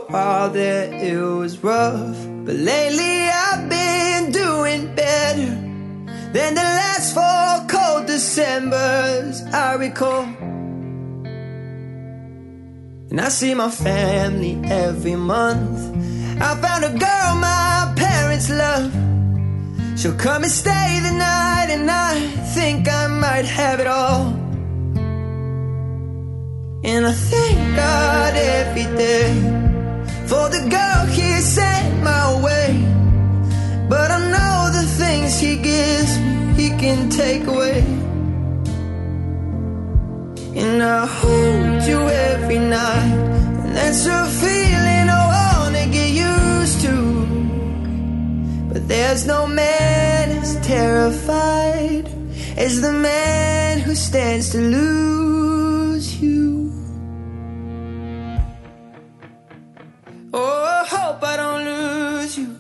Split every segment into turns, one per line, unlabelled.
while there it was rough, but lately I've been doing better than the last 4 cold Decembers I recall. And I see my family every month. I found a girl my parents love. She'll come and stay the night, and I think I might have it all. And I thank God every day for the girl He sent my way. But I know the things He gives me, He can take away. And I hold you every night, and that's a feeling I wanna get used to. But there's no man as terrified as the man who stands to lose you. Oh, I hope I don't lose you.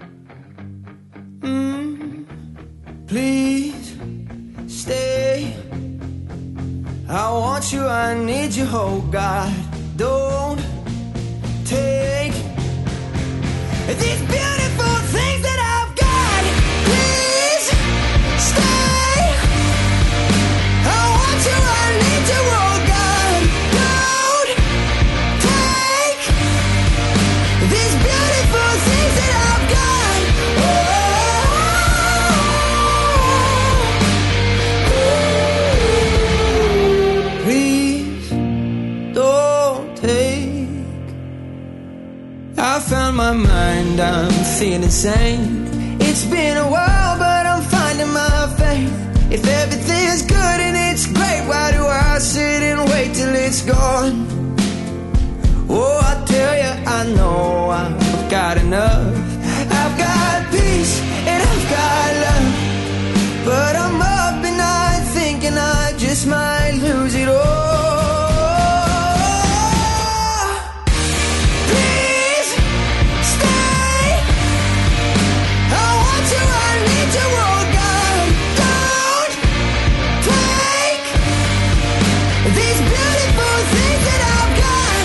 Please stay. I want you, I need you, oh God. Don't take these beautiful things that I've got. Please stay. I want you, I need you, oh God. Don't take these beautiful things that I've got. Please don't take. I found my mind, I'm feeling sane. It's been a while, but I'm finding my faith. If everything's good and it's great, why do I sit and wait till it's gone? Oh, I tell you, I know I've got enough. I've got peace and I've got love, but I'm up at night thinking I just might lose it all. Please stay. I want you, I need you, oh God. Don't take these beautiful things that I've got.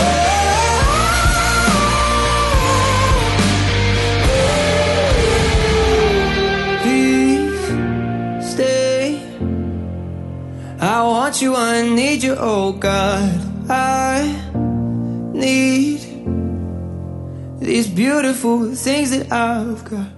Please stay. I want you, I need you, oh God. I need these beautiful things that I've got.